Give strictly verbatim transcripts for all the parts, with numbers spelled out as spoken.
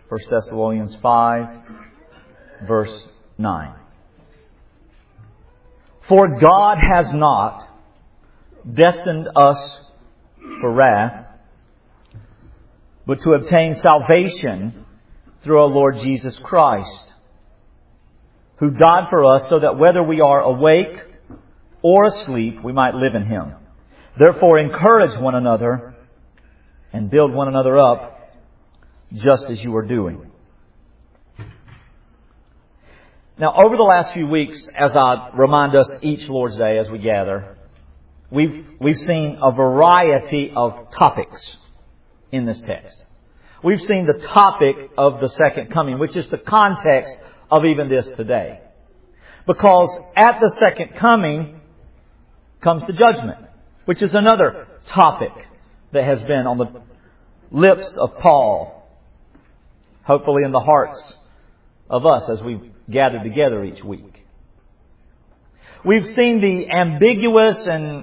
First Thessalonians five, verse nine. For God has not destined us for wrath, but to obtain salvation through our Lord Jesus Christ, who died for us so that whether we are awake or asleep, we might live in Him. Therefore, encourage one another and build one another up, just as you are doing. Now, over the last few weeks, as I remind us each Lord's Day as we gather, we've we've seen a variety of topics in this text. We've seen the topic of the second coming, which is the context of even this today. Because at the second coming comes the judgment, which is another topic that has been on the lips of Paul, hopefully in the hearts of us as we gather together each week. We've seen the ambiguous and,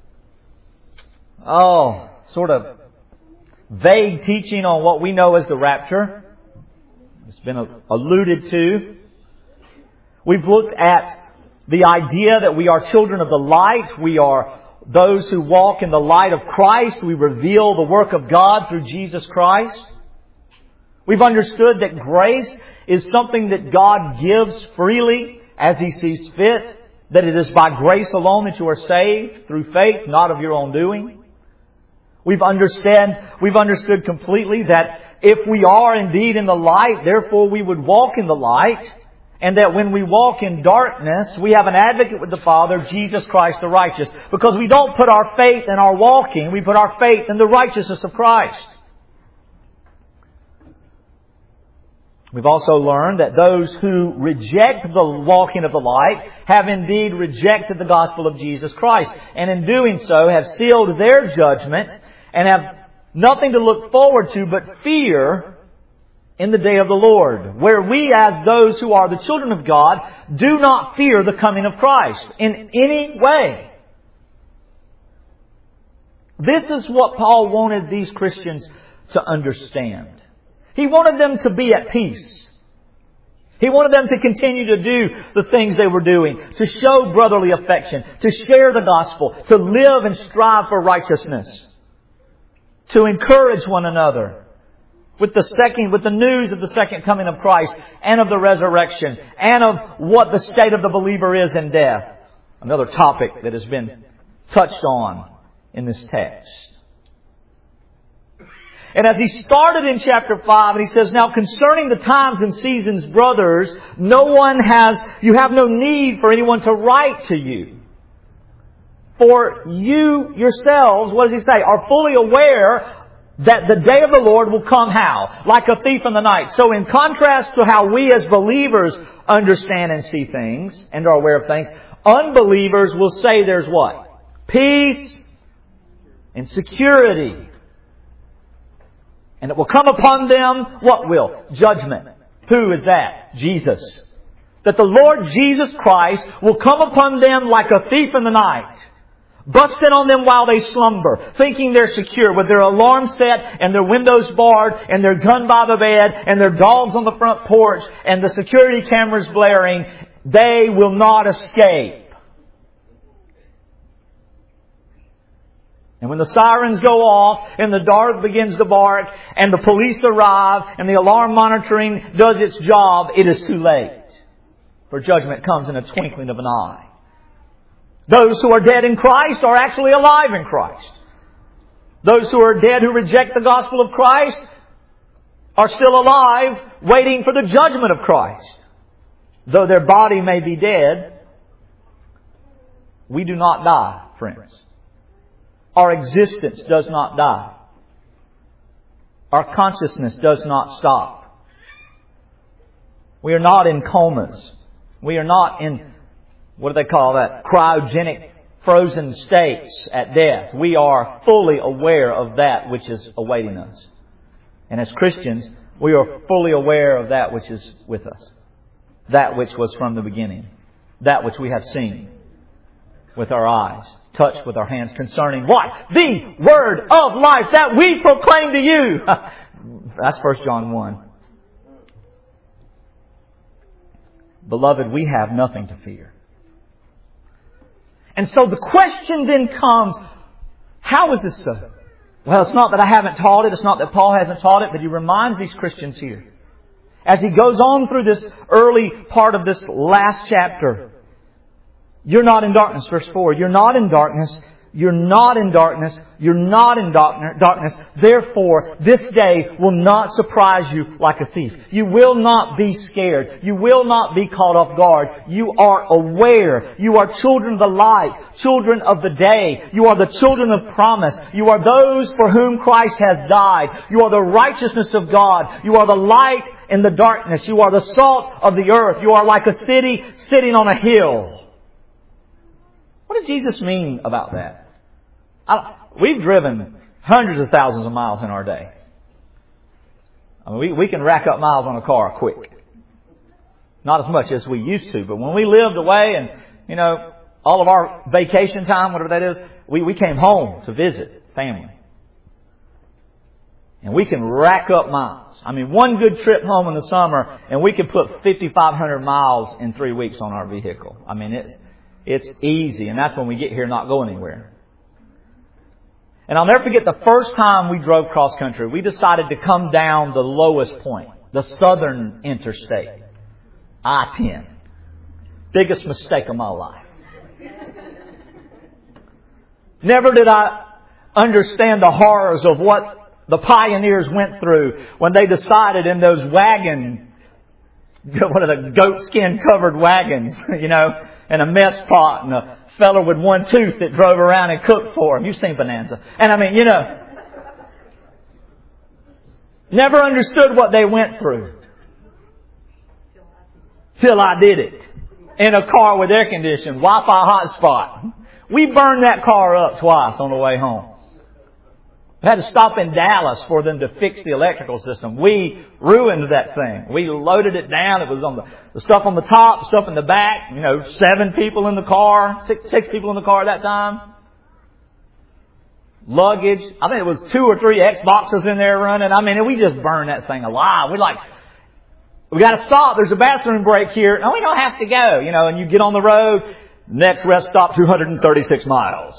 oh, sort of vague teaching on what we know as the rapture. It's been alluded to. We've looked at the idea that we are children of the light. We are those who walk in the light of Christ. We reveal the work of God through Jesus Christ. We've understood that grace is something that God gives freely as He sees fit. That it is by grace alone that you are saved through faith, not of your own doing. We've understand, we've understood completely that if we are indeed in the light, therefore we would walk in the light. And that when we walk in darkness, we have an advocate with the Father, Jesus Christ the righteous. Because we don't put our faith in our walking, we put our faith in the righteousness of Christ. We've also learned that those who reject the walking of the light have indeed rejected the gospel of Jesus Christ. And in doing so have sealed their judgment and have nothing to look forward to but fear in the day of the Lord. Where we as those who are the children of God do not fear the coming of Christ in any way. This is what Paul wanted these Christians to understand. He wanted them to be at peace. He wanted them to continue to do the things they were doing, to show brotherly affection, to share the gospel, to live and strive for righteousness, to encourage one another with the second, with the news of the second coming of Christ and of the resurrection and of what the state of the believer is in death. Another topic that has been touched on in this text. And as he started in chapter five, and he says, now concerning the times and seasons, brothers, no one has, you have no need for anyone to write to you. For you yourselves, what does he say, are fully aware that the day of the Lord will come how? Like a thief in the night. So in contrast to how we as believers understand and see things and are aware of things, unbelievers will say there's what? Peace and security. And it will come upon them, what will? Judgment. Who is that? Jesus. That the Lord Jesus Christ will come upon them like a thief in the night. Bust in on them while they slumber, thinking they're secure, with their alarm set and their windows barred and their gun by the bed and their dogs on the front porch and the security cameras blaring. They will not escape. And when the sirens go off and the dog begins to bark and the police arrive and the alarm monitoring does its job, it is too late. For judgment comes in a twinkling of an eye. Those who are dead in Christ are actually alive in Christ. Those who are dead who reject the gospel of Christ are still alive, waiting for the judgment of Christ. Though their body may be dead, we do not die, friends. Our existence does not die. Our consciousness does not stop. We are not in comas. We are not in, what do they call that? Cryogenic frozen states at death. We are fully aware of that which is awaiting us. And as Christians, we are fully aware of that which is with us. That which was from the beginning. That which we have seen with our eyes, touched with our hands, concerning what? The Word of life that we proclaim to you. That's First John one. Beloved, we have nothing to fear. And so the question then comes, how is this so? Well, it's not that I haven't taught it. It's not that Paul hasn't taught it, but he reminds these Christians here. As he goes on through this early part of this last chapter, you're not in darkness. Verse four, you're not in darkness. You're not in darkness. You're not in darkness. Therefore, this day will not surprise you like a thief. You will not be scared. You will not be caught off guard. You are aware. You are children of the light, children of the day. You are the children of promise. You are those for whom Christ has died. You are the righteousness of God. You are the light in the darkness. You are the salt of the earth. You are like a city sitting on a hill. What did Jesus mean about that? I, we've driven hundreds of thousands of miles in our day. I mean, we, we can rack up miles on a car quick. Not as much as we used to, but when we lived away and, you know, all of our vacation time, whatever that is, we, we came home to visit family. And we can rack up miles. I mean, one good trip home in the summer and we can put fifty-five hundred miles in three weeks on our vehicle. I mean, it's, it's easy. And that's when we get here not going anywhere. And I'll never forget the first time we drove cross country. We decided to come down the lowest point, the southern interstate, I ten. Biggest mistake of my life. Never did I understand the horrors of what the pioneers went through when they decided in those wagon, what are the goat skin covered wagons, you know, and a mess pot and a fellow with one tooth that drove around and cooked for him. You've seen Bonanza. And I mean, you know, never understood what they went through. Till I did it. In a car with air conditioning, Wi-Fi hotspot. We burned that car up twice on the way home. We had to stop in Dallas for them to fix the electrical system. We ruined that thing. We loaded it down. It was on the, the stuff on the top, stuff in the back. You know, seven people in the car, six, six people in the car at that time. Luggage. I think it was two or three Xboxes in there running. I mean, we just burned that thing alive. We're like, we got to stop. There's a bathroom break here. No, we don't have to go. You know, and you get on the road. Next rest stop, two hundred thirty-six miles.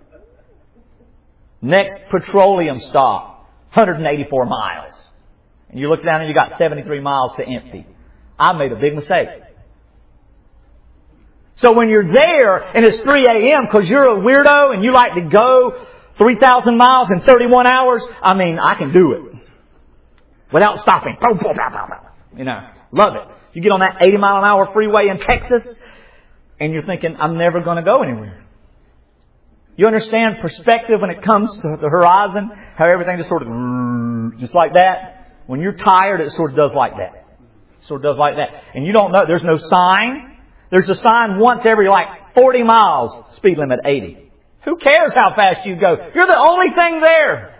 Next petroleum stop, one hundred eighty-four miles. And you look down and you got seventy-three miles to empty. I made a big mistake. So when you're there and it's three a.m. because you're a weirdo and you like to go three thousand miles in thirty-one hours, I mean, I can do it. Without stopping. You know, love it. You get on that eighty mile an hour freeway in Texas and you're thinking, I'm never going to go anywhere. You understand perspective when it comes to the horizon? How everything just sort of, just like that. When you're tired, it sort of does like that. It sort of does like that. And you don't know, there's no sign. There's a sign once every like forty miles, speed limit eighty. Who cares how fast you go? You're the only thing there.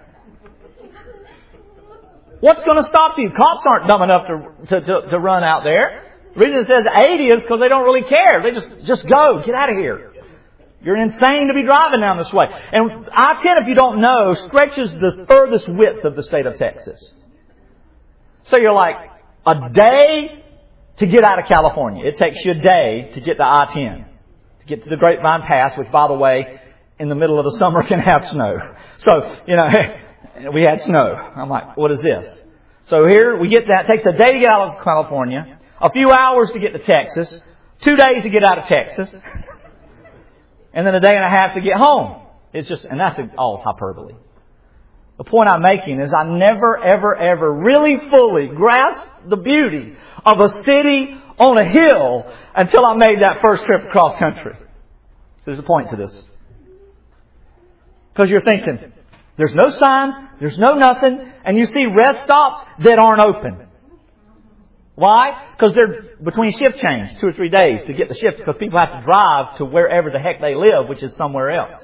What's going to stop you? Cops aren't dumb enough to, to, to, to run out there. The reason it says eighty is because they don't really care. They just, just go. Get out of here. You're insane to be driving down this way. And I ten, if you don't know, stretches the furthest width of the state of Texas. So you're like, a day to get out of California. It takes you a day to get to I ten. To get to the Grapevine Pass, which, by the way, in the middle of the summer can have snow. So, you know, we had snow. I'm like, what is this? So here we get that. It takes a day to get out of California. A few hours to get to Texas. Two days to get out of Texas. And then a day and a half to get home. It's just, and that's all hyperbole. The point I'm making is I never, ever, ever really fully grasped the beauty of a city on a hill until I made that first trip across country. So there's a point to this. Because you're thinking, there's no signs, there's no nothing, and you see rest stops that aren't open. Why? Because they're between shift change, two or three days to get the shift, because people have to drive to wherever the heck they live, which is somewhere else.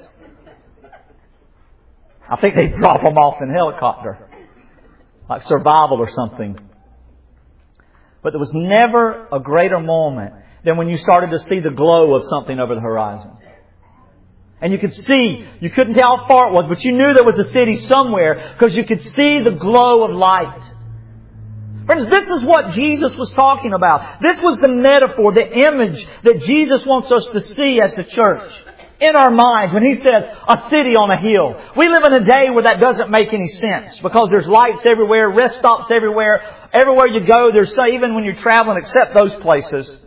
I think they drop them off in helicopter, like survival or something. But there was never a greater moment than when you started to see the glow of something over the horizon. And you could see, you couldn't tell how far it was, but you knew there was a city somewhere because you could see the glow of light. Friends, Friends, this is what Jesus was talking about. This was the metaphor, the image that Jesus wants us to see as the church. In our minds, when He says, a city on a hill. We live in a day where that doesn't make any sense. Because there's lights everywhere, rest stops everywhere. Everywhere you go, there's so, even when you're traveling, except those places,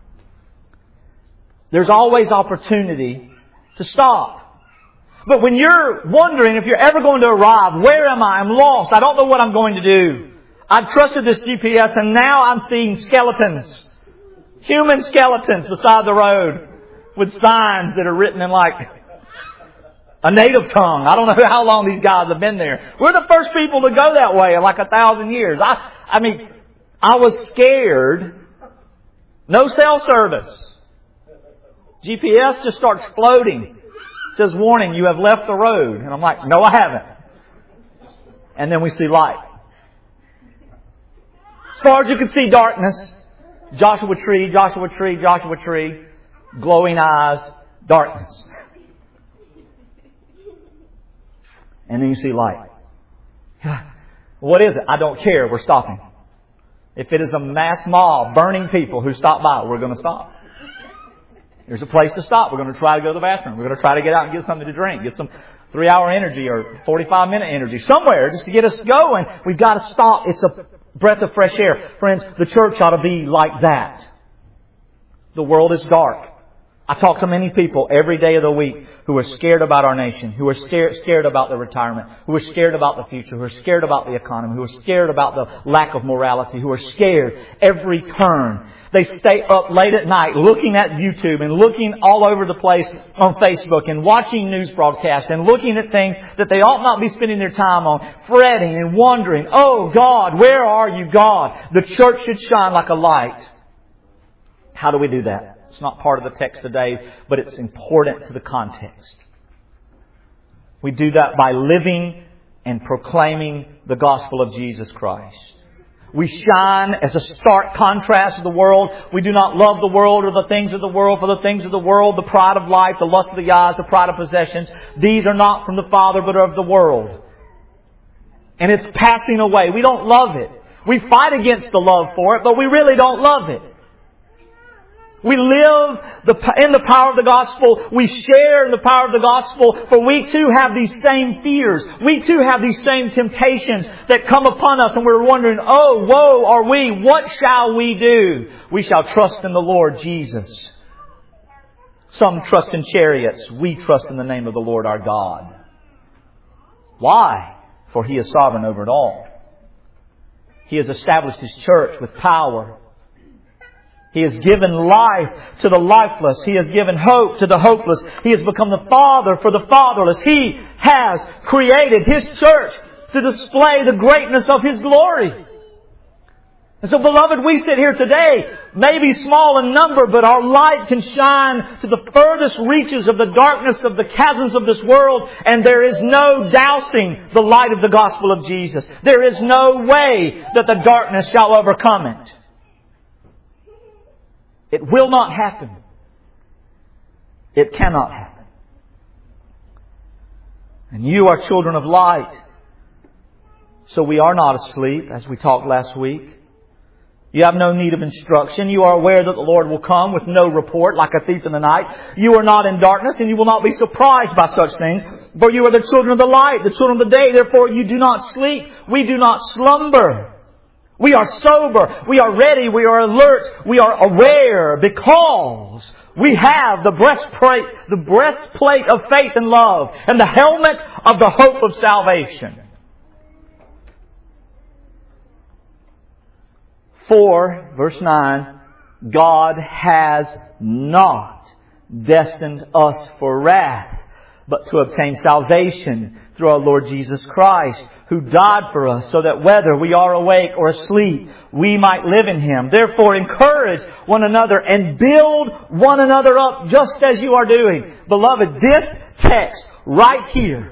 there's always opportunity to stop. But when you're wondering if you're ever going to arrive, where am I? I'm lost. I don't know what I'm going to do. I've trusted this G P S and now I'm seeing skeletons. Human skeletons beside the road. With signs that are written in like a native tongue. I don't know how long these guys have been there. We're the first people to go that way in like a thousand years. I, I mean, I was scared. No cell service. G P S just starts floating. It says, warning, you have left the road. And I'm like, no, I haven't. And then we see light. As far as you can see, darkness. Joshua tree, Joshua tree, Joshua tree. Glowing eyes, darkness. And then you see light. What is it? I don't care. We're stopping. If it is a mass mob burning people who stop by, we're going to stop. There's a place to stop. We're going to try to go to the bathroom. We're going to try to get out and get something to drink. Get some three-hour energy or forty-five minute energy. Somewhere just to get us going. We've got to stop. It's a breath of fresh air. Friends, the church ought to be like that. The world is dark. I talk to many people every day of the week who are scared about our nation, who are scared, scared about their retirement, who are scared about the future, who are scared about the economy, who are scared about the lack of morality, who are scared every turn. They stay up late at night looking at YouTube and looking all over the place on Facebook and watching news broadcasts and looking at things that they ought not be spending their time on, fretting and wondering, oh God, where are you, God? The church should shine like a light. How do we do that? It's not part of the text today, but it's important to the context. We do that by living and proclaiming the gospel of Jesus Christ. We shine as a stark contrast to the world. We do not love the world or the things of the world. For the things of the world, the pride of life, the lust of the eyes, the pride of possessions, these are not from the Father, but of the world. And it's passing away. We don't love it. We fight against the love for it, but we really don't love it. We live the, in the power of the gospel. We share in the power of the gospel. For we too have these same fears. We too have these same temptations that come upon us. And we're wondering, oh, woe are we. What shall we do? We shall trust in the Lord Jesus. Some trust in chariots. We trust in the name of the Lord our God. Why? For He is sovereign over it all. He has established His church with power. He has given life to the lifeless. He has given hope to the hopeless. He has become the Father for the fatherless. He has created His church to display the greatness of His glory. And so, beloved, we sit here today, maybe small in number, but our light can shine to the furthest reaches of the darkness of the chasms of this world, and there is no dousing the light of the gospel of Jesus. There is no way that the darkness shall overcome it. It will not happen. It cannot happen. And you are children of light. So we are not asleep, as we talked last week. You have no need of instruction. You are aware that the Lord will come with no report like a thief in the night. You are not in darkness and you will not be surprised by such things. For you are the children of the light, the children of the day. Therefore you do not sleep. We do not slumber. We are sober. We are ready. We are alert. We are aware because we have the breastplate, the breastplate of faith and love and the helmet of the hope of salvation. For, verse nine, God has not destined us for wrath, but to obtain salvation through our Lord Jesus Christ, who died for us, so that whether we are awake or asleep, we might live in Him. Therefore, encourage one another and build one another up, just as you are doing. Beloved, this text right here,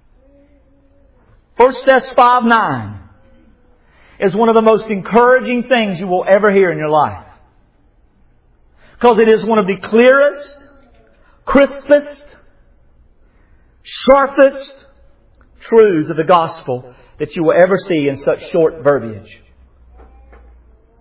First Thessalonians five nine, is one of the most encouraging things you will ever hear in your life. Because it is one of the clearest, crispest, sharpest truths of the gospel that you will ever see in such short verbiage.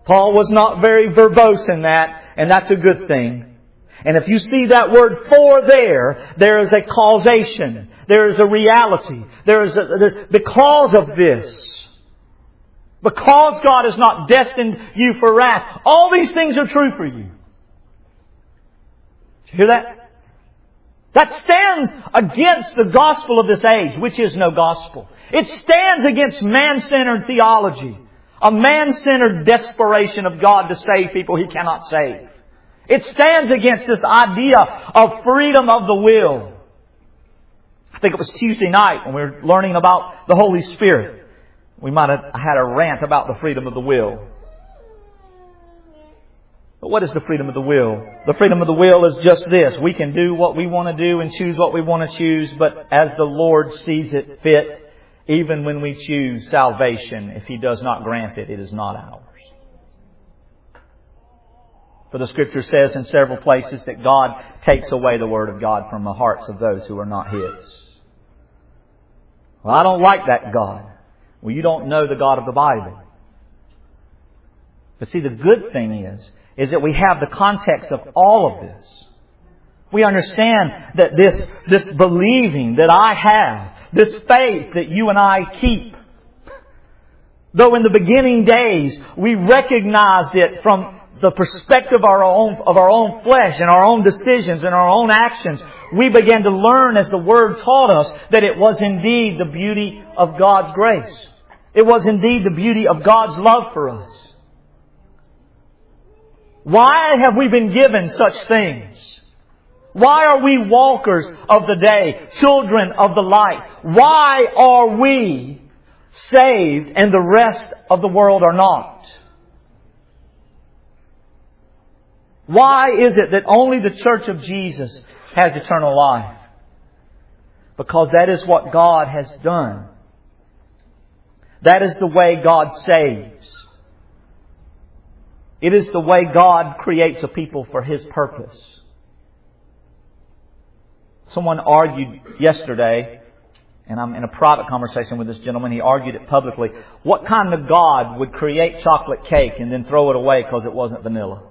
Paul was not very verbose in that, and that's a good thing. And if you see that word "for" there, there is a causation. There is a reality. There is a, because of this. Because God has not destined you for wrath. All these things are true for you. Did you hear that? That stands against the gospel of this age, which is no gospel. It stands against man-centered theology. A man-centered desperation of God to save people He cannot save. It stands against this idea of freedom of the will. I think it was Tuesday night when we were learning about the Holy Spirit. We might have had a rant about the freedom of the will. But what is the freedom of the will? The freedom of the will is just this. We can do what we want to do and choose what we want to choose, but as the Lord sees it fit, even when we choose salvation, if He does not grant it, it is not ours. For the Scripture says in several places that God takes away the Word of God from the hearts of those who are not His. Well, I don't like that God. Well, you don't know the God of the Bible. But see, the good thing is, is that we have the context of all of this. We understand that this, this believing that I have, this faith that you and I keep, though in the beginning days we recognized it from the perspective of our own, of our own flesh and our own decisions and our own actions, we began to learn as the Word taught us that it was indeed the beauty of God's grace. It was indeed the beauty of God's love for us. Why have we been given such things? Why are we walkers of the day, children of the light? Why are we saved and the rest of the world are not? Why is it that only the Church of Jesus has eternal life? Because that is what God has done. That is the way God saves. It is the way God creates a people for His purpose. Someone argued yesterday, and I'm in a private conversation with this gentleman, he argued it publicly, what kind of God would create chocolate cake and then throw it away because it wasn't vanilla?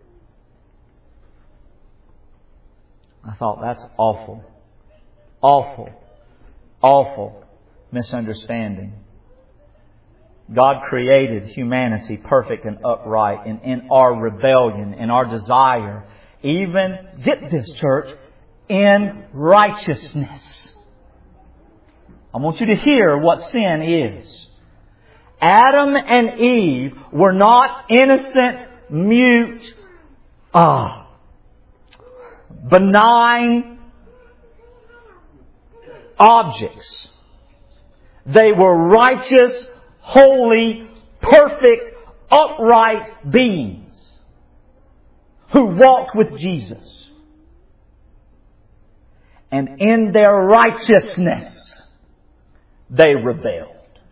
I thought, that's awful. Awful. Awful misunderstanding. God created humanity perfect and upright, and in our rebellion, in our desire, even, get this church, in righteousness. I want you to hear what sin is. Adam and Eve were not innocent, mute, ah, benign objects. They were righteous, holy, perfect, upright beings who walked with Jesus. And in their righteousness, they rebelled.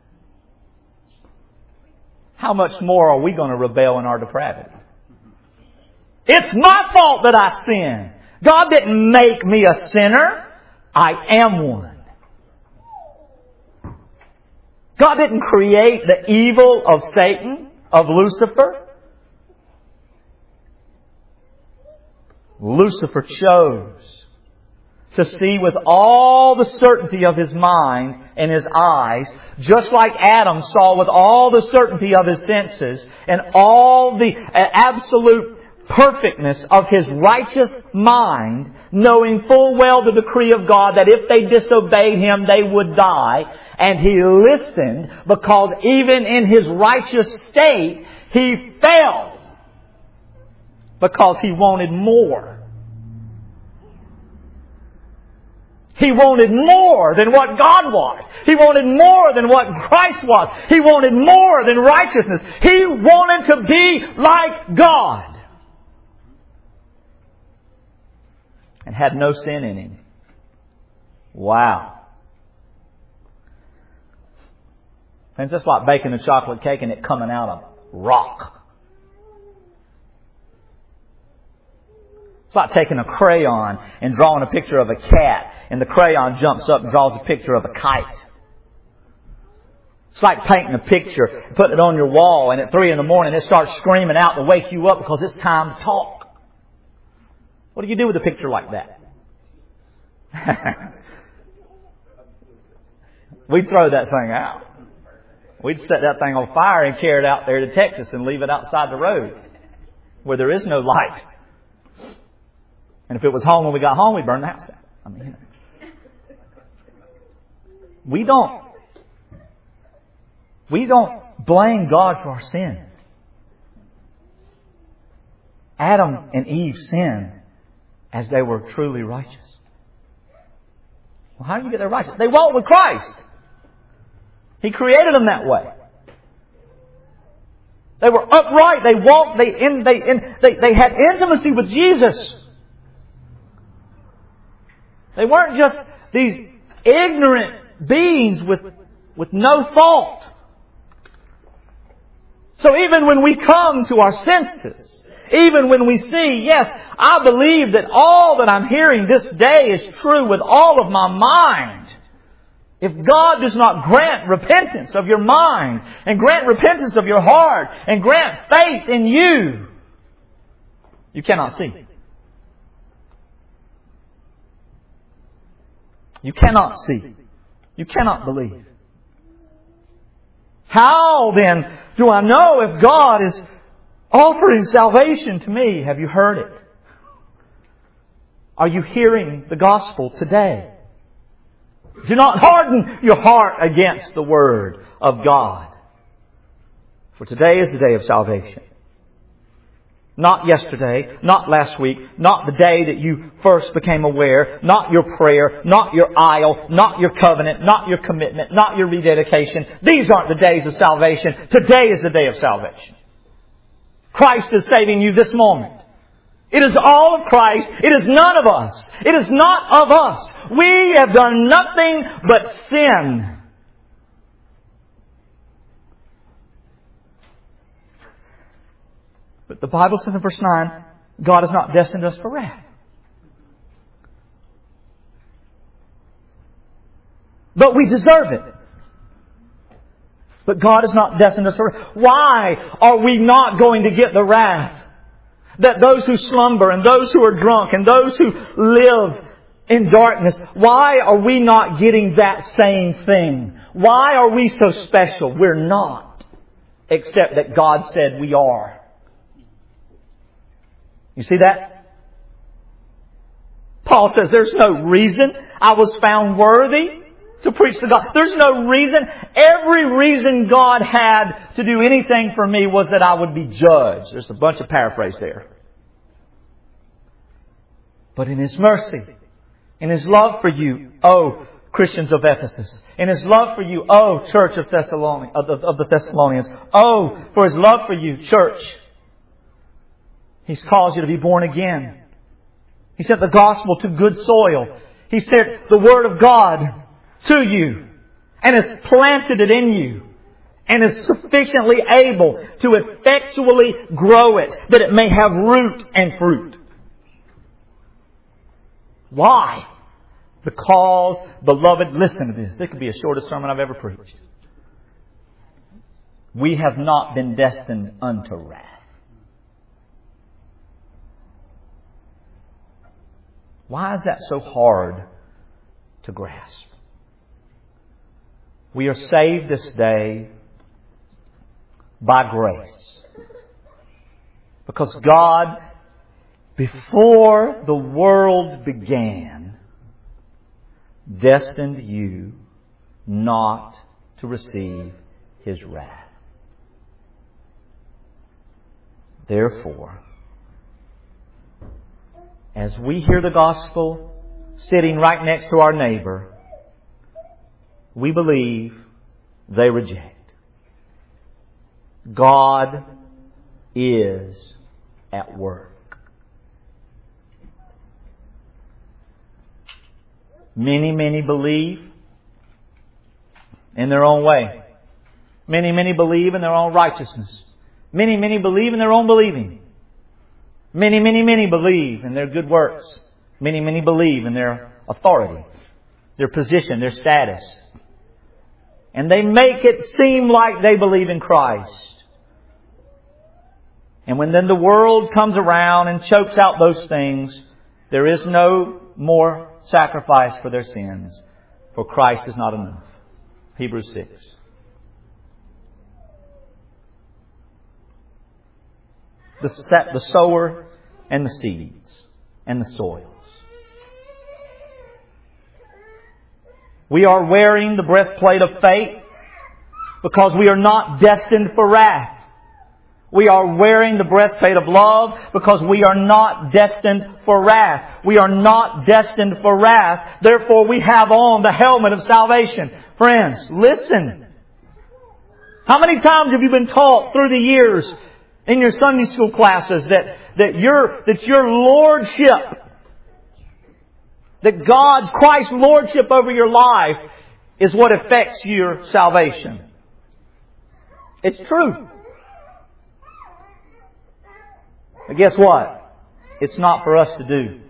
How much more are we going to rebel in our depravity? It's my fault that I sin. God didn't make me a sinner. I am one. God didn't create the evil of Satan, of Lucifer. Lucifer chose to see with all the certainty of his mind and his eyes, just like Adam saw with all the certainty of his senses and all the absolute perfectness of his righteous mind, knowing full well the decree of God that if they disobeyed Him, they would die. And he listened because even in his righteous state, he fell because he wanted more. He wanted more than what God was. He wanted more than what Christ was. He wanted more than righteousness. He wanted to be like God. And had no sin in him. Wow. And it's just like baking a chocolate cake and it coming out of rock. It's like taking a crayon and drawing a picture of a cat, and the crayon jumps up and draws a picture of a kite. It's like painting a picture, putting it on your wall, and at three in the morning it starts screaming out to wake you up because it's time to talk. What do you do with a picture like that? We'd throw that thing out. We'd set that thing on fire and carry it out there to Texas and leave it outside the road where there is no light. And if it was home when we got home, we'd burn the house down. I mean, we don't, we don't blame God for our sin. Adam and Eve sinned as they were truly righteous. Well, how do you get there righteous? They walked with Christ. He created them that way. They were upright. They walked. They in, they, in, they they had intimacy with Jesus. They weren't just these ignorant beings with with no thought. So even when we come to our senses, even when we see, yes, I believe that all that I'm hearing this day is true with all of my mind. If God does not grant repentance of your mind and grant repentance of your heart and grant faith in you, you cannot see. You cannot see. You cannot believe. How then do I know if God is offering salvation to me? Have you heard it? Are you hearing the gospel today? Do not harden your heart against the Word of God. For today is the day of salvation. Not yesterday, not last week, not the day that you first became aware, not your prayer, not your aisle, not your covenant, not your commitment, not your rededication. These aren't the days of salvation. Today is the day of salvation. Christ is saving you this moment. It is all of Christ. It is none of us. It is not of us. We have done nothing but sin. But the Bible says in verse nine, God has not destined us for wrath. But we deserve it. But God has not destined us for wrath. Why are we not going to get the wrath that those who slumber and those who are drunk and those who live in darkness, why are we not getting that same thing? Why are we so special? We're not. Except that God said we are. You see that? Paul says there's no reason I was found worthy to preach the gospel. There's no reason. Every reason God had to do anything for me was that I would be judged. There's a bunch of paraphrase there. But in His mercy, in His love for you, oh Christians of Ephesus, in His love for you, oh Church of Thessalonians, of the, of the Thessalonians, oh for His love for you, church, He's caused you to be born again. He sent the gospel to good soil. He sent the Word of God to you and has planted it in you and is sufficiently able to effectually grow it that it may have root and fruit. Why? Because, beloved, listen to this. This could be the shortest sermon I've ever preached. We have not been destined unto wrath. Why is that so hard to grasp? We are saved this day by grace. Because God, before the world began, destined you not to receive His wrath. Therefore, as we hear the gospel sitting right next to our neighbor, we believe they reject. God is at work. Many, many believe in their own way. Many, many believe in their own righteousness. Many, many believe in their own believing. Many, many, many believe in their good works. Many, many believe in their authority, their position, their status. And they make it seem like they believe in Christ. And when then the world comes around and chokes out those things, there is no more sacrifice for their sins, for Christ is not enough. Hebrews six. The, set, the sower and the seeds and the soils. We are wearing the breastplate of faith because we are not destined for wrath. We are wearing the breastplate of love because we are not destined for wrath. We are not destined for wrath. Therefore, we have on the helmet of salvation. Friends, listen. How many times have you been taught through the years in your Sunday school classes that, that your, that your lordship, that God's, Christ's lordship over your life is what affects your salvation? It's true. But guess what? It's not for us to do. Did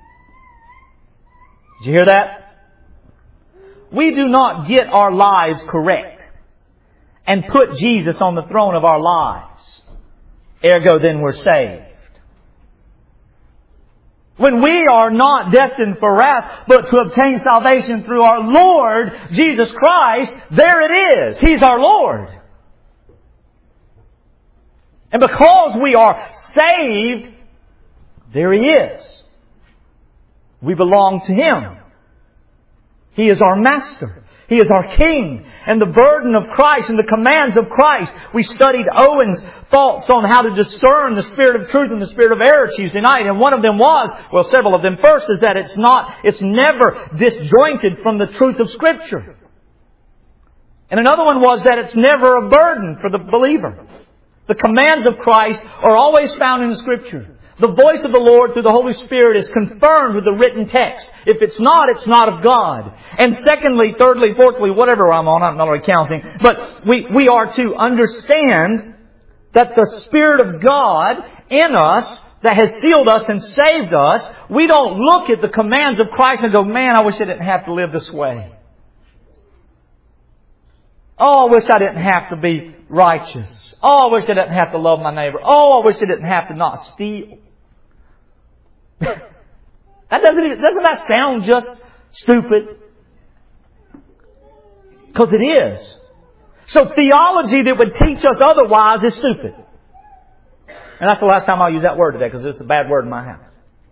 you hear that? We do not get our lives correct and put Jesus on the throne of our lives. Ergo, then we're saved. When we are not destined for wrath, but to obtain salvation through our Lord Jesus Christ, there it is. He's our Lord. And because we are saved, there He is. We belong to Him. He is our Master. He is our King. And the burden of Christ and the commands of Christ. We studied Owen's thoughts on how to discern the spirit of truth and the spirit of error Tuesday night. And one of them was, well, several of them. First is that it's not, it's never disjointed from the truth of Scripture. And another one was that it's never a burden for the believer. The commands of Christ are always found in the Scripture. The voice of the Lord through the Holy Spirit is confirmed with the written text. If it's not, it's not of God. And secondly, thirdly, fourthly, whatever I'm on, I'm not really counting, but we, we are to understand that the Spirit of God in us that has sealed us and saved us, we don't look at the commands of Christ and go, man, I wish I didn't have to live this way. Oh, I wish I didn't have to be righteous. Oh, I wish I didn't have to love my neighbor. Oh, I wish I didn't have to not steal. That doesn't even, doesn't that sound just stupid? Because it is. So theology that would teach us otherwise is stupid. And that's the last time I'll use that word today because it's a bad word in my house.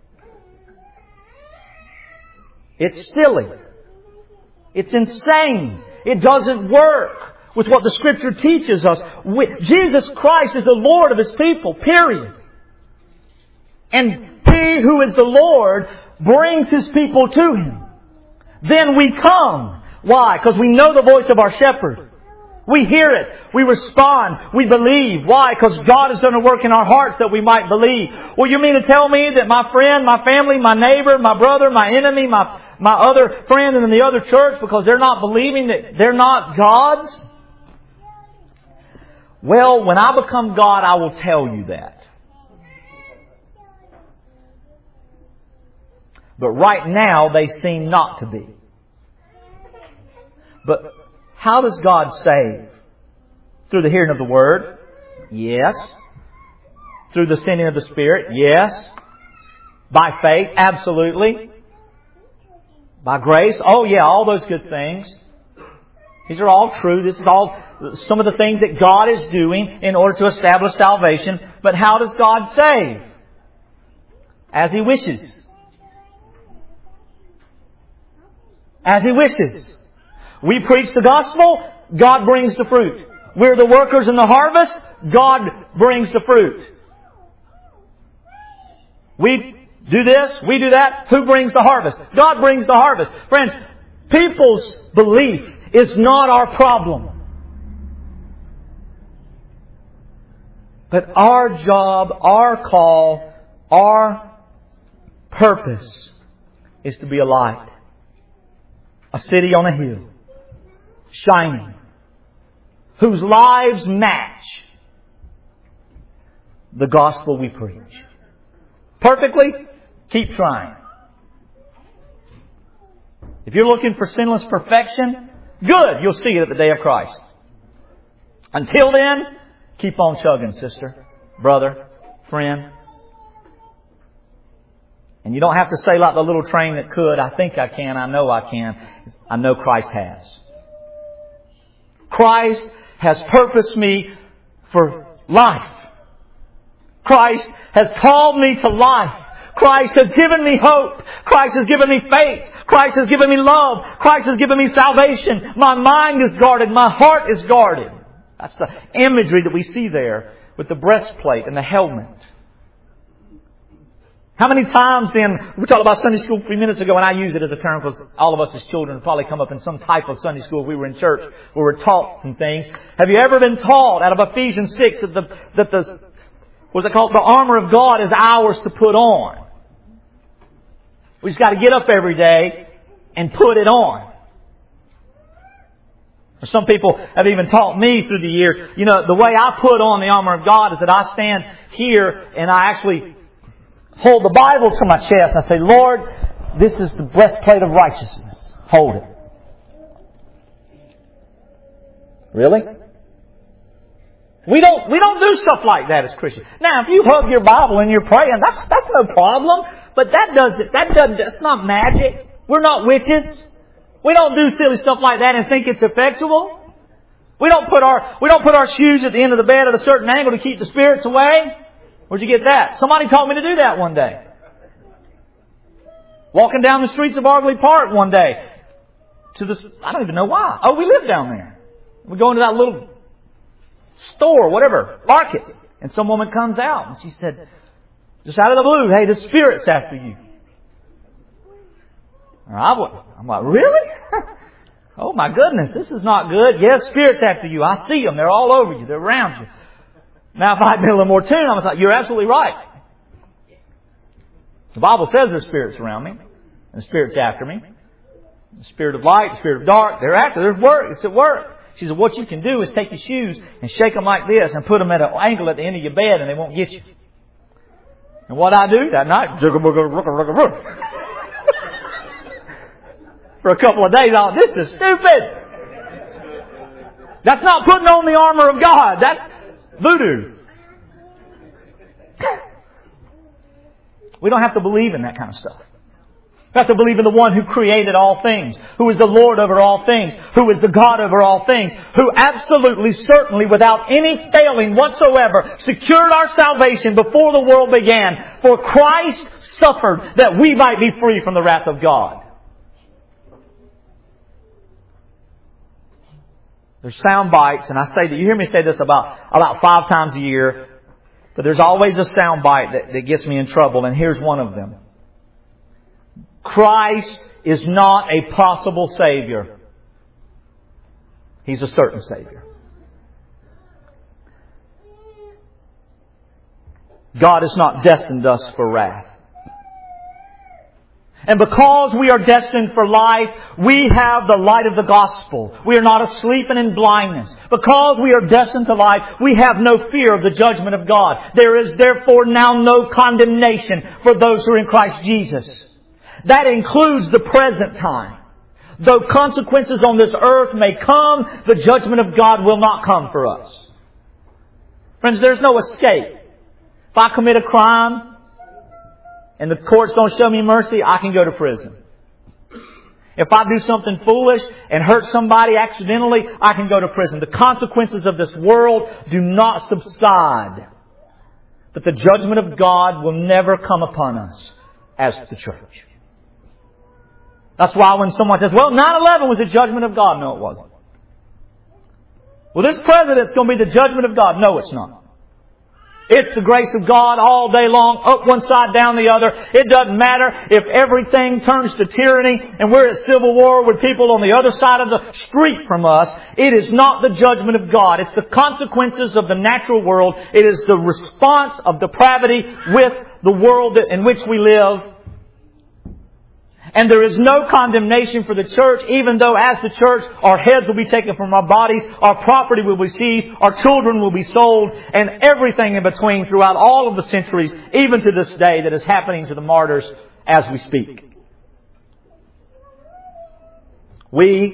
It's silly. It's insane. It doesn't work with what the Scripture teaches us. Jesus Christ is the Lord of His people, period. And He who is the Lord brings His people to Him. Then we come. Why? Because we know the voice of our shepherd. We hear it. We respond. We believe. Why? Because God has done a work in our hearts that we might believe. Well, you mean to tell me that my friend, my family, my neighbor, my brother, my enemy, my, my other friend in the other church, because they're not believing that they're not God's? Well, when I become God, I will tell you that. But right now, they seem not to be. But how does God save? Through the hearing of the Word? Yes. Through the sending of the Spirit? Yes. By faith? Absolutely. By grace? Oh yeah, all those good things. These are all true. This is all some of the things that God is doing in order to establish salvation. But how does God save? As He wishes. As He wishes. We preach the gospel, God brings the fruit. We're the workers in the harvest, God brings the fruit. We do this, we do that, who brings the harvest? God brings the harvest. Friends, people's belief is not our problem. But our job, our call, our purpose is to be a light. A city on a hill. Shining. Whose lives match the gospel we preach. Perfectly? Keep trying. If you're looking for sinless perfection, Good. You'll see it at the day of Christ. Until then, keep on chugging, sister, brother, friend. And you don't have to say like the little train that could, I think I can, I know I can. I know Christ has. Christ has purposed me for life. Christ has called me to life. Christ has given me hope. Christ has given me faith. Christ has given me love. Christ has given me salvation. My mind is guarded. My heart is guarded. That's the imagery that we see there with the breastplate and the helmet. How many times then, we talked about Sunday school a few minutes ago, and I use it as a term because all of us as children probably come up in some type of Sunday school if we were in church where we're taught some things. Have you ever been taught out of Ephesians six that the, that the, what's it called? The armor of God is ours to put on. We just got to get up every day and put it on. Or some people have even taught me through the years, you know, the way I put on the armor of God is that I stand here and I actually hold the Bible to my chest and I say, Lord, this is the breastplate of righteousness. Hold it. Really? We don't, we don't do stuff like that as Christians. Now, if you hug your Bible and you're praying, that's, that's no problem. But that doesn't, that doesn't, that's not magic. We're not witches. We don't do silly stuff like that and think it's effectual. We don't put our, we don't put our shoes at the end of the bed at a certain angle to keep the spirits away. Where'd you get that? Somebody taught me to do that one day. Walking down the streets of Argley Park one day. To this, I don't even know why. Oh, we live down there. We go into that little store, whatever, market. And some woman comes out and she said, just out of the blue, hey, the Spirit's after you. I'm like, really? Oh my goodness, this is not good. Yes, Spirit's after you. I see them. They're all over you. They're around you. Now, if I'd been a little more tuned, I was like, you're absolutely right. The Bible says there's spirits around me. And the Spirit's after me. The spirit of light, the spirit of dark, they're after. There's work. It's at work. She said, what you can do is take your shoes and shake them like this and put them at an angle at the end of your bed and they won't get you. And what I do that night, for a couple of days, I thought, this is stupid. That's not putting on the armor of God. That's voodoo. We don't have to believe in that kind of stuff. We have to believe in the one who created all things, who is the Lord over all things, who is the God over all things, who absolutely, certainly, without any failing whatsoever, secured our salvation before the world began. For Christ suffered that we might be free from the wrath of God. There's sound bites, and I say that you hear me say this about, about five times a year, but there's always a sound bite that, that gets me in trouble, and here's one of them. Christ is not a possible Savior. He's a certain Savior. God has not destined us for wrath. And because we are destined for life, we have the light of the gospel. We are not asleep and in blindness. Because we are destined to life, we have no fear of the judgment of God. There is therefore now no condemnation for those who are in Christ Jesus. That includes the present time. Though consequences on this earth may come, the judgment of God will not come for us. Friends, there's no escape. If I commit a crime, and the courts don't show me mercy, I can go to prison. If I do something foolish and hurt somebody accidentally, I can go to prison. The consequences of this world do not subside. But the judgment of God will never come upon us as the church. That's why when someone says, well, nine eleven was a judgment of God. No, it wasn't. Well, this president's going to be the judgment of God. No, it's not. It's the grace of God all day long, up one side, down the other. It doesn't matter if everything turns to tyranny and we're at civil war with people on the other side of the street from us. It is not the judgment of God. It's the consequences of the natural world. It is the response of depravity with the world in which we live. And there is no condemnation for the church, even though as the church, our heads will be taken from our bodies, our property will be seized, our children will be sold, and everything in between throughout all of the centuries, even to this day, that is happening to the martyrs as we speak. We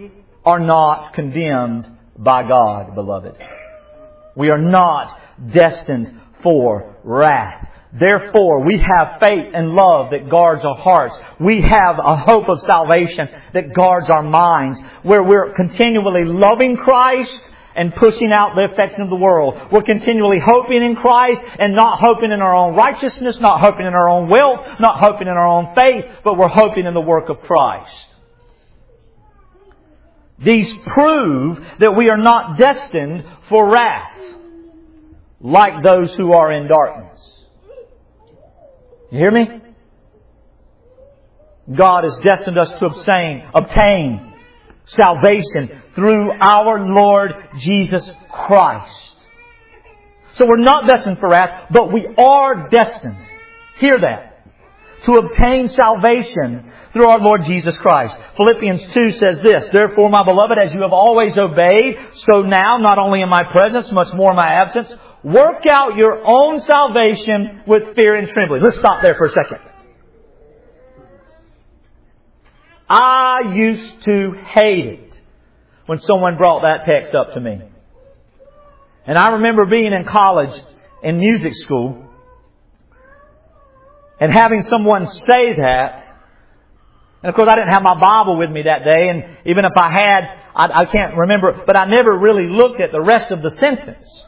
are not condemned by God, beloved. We are not destined for wrath. Therefore, we have faith and love that guards our hearts. We have a hope of salvation that guards our minds, where we're continually loving Christ and pushing out the affection of the world. We're continually hoping in Christ and not hoping in our own righteousness, not hoping in our own wealth, not hoping in our own faith, but we're hoping in the work of Christ. These prove that we are not destined for wrath, like those who are in darkness. You hear me? God has destined us to obtain, obtain salvation through our Lord Jesus Christ. So we're not destined for wrath, but we are destined, hear that, to obtain salvation through our Lord Jesus Christ. Philippians two says this, "Therefore, my beloved, as you have always obeyed, so now, not only in my presence, much more in my absence, work out your own salvation with fear and trembling." Let's stop there for a second. I used to hate it when someone brought that text up to me. And I remember being in college, in music school, and having someone say that. And of course, I didn't have my Bible with me that day, and even if I had, I, I can't remember, but I never really looked at the rest of the sentence.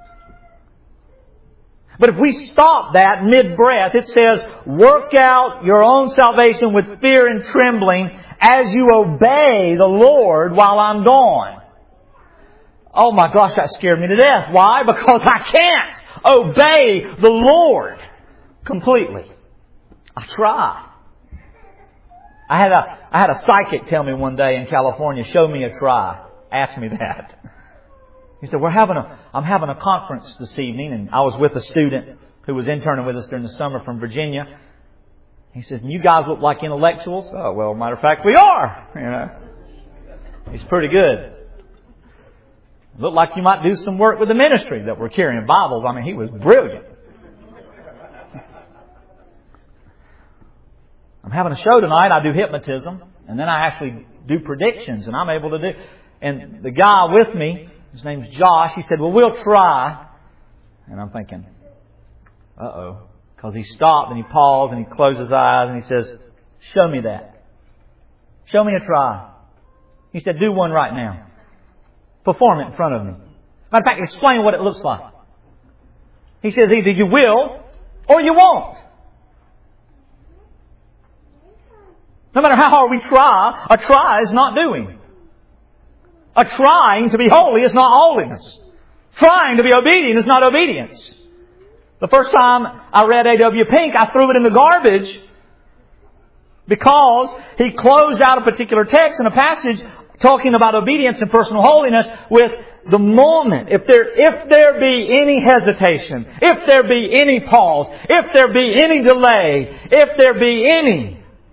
But if we stop that mid-breath, it says, "Work out your own salvation with fear and trembling as you obey the Lord while I'm gone." Oh my gosh, that scared me to death. Why? Because I can't obey the Lord completely. I try. I had a I had a psychic tell me one day in California, "Show me a try." Ask me that. He said, "We're having a I'm having a conference this evening," and I was with a student who was interning with us during the summer from Virginia. He says, "You guys look like intellectuals." Oh, well, matter of fact, we are. You know, he's pretty good. Looked like you might do some work with the ministry that we're carrying Bibles. I mean, he was brilliant. I'm having a show tonight. I do hypnotism, and then I actually do predictions, and I'm able to do. And the guy with me, his name's Josh, he said, "Well, we'll try." And I'm thinking, uh-oh. Because he stopped and he paused and he closed his eyes and he says, "Show me that. Show me a try." He said, "Do one right now. Perform it in front of me. Matter of fact, explain what it looks like." He says, "Either you will or you won't." No matter how hard we try, a try is not doing. A trying to be holy is not holiness. Trying to be obedient is not obedience. The first time I read A W Pink, I threw it in the garbage because he closed out a particular text in a passage talking about obedience and personal holiness with the moment. If there, if there be any hesitation, if there be any pause, if there be any delay, if there be any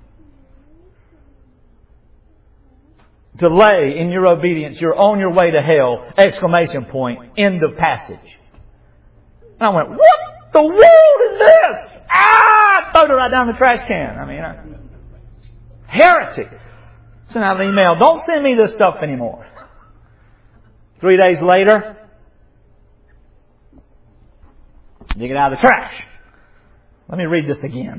delay in your obedience, you're on your way to hell! Exclamation point. End of passage. And I went, "What the world is this?" Ah! Throw it right down the trash can. I mean, I, heretic. Send out an email. "Don't send me this stuff anymore." Three days later, dig it out of the trash. Let me read this again.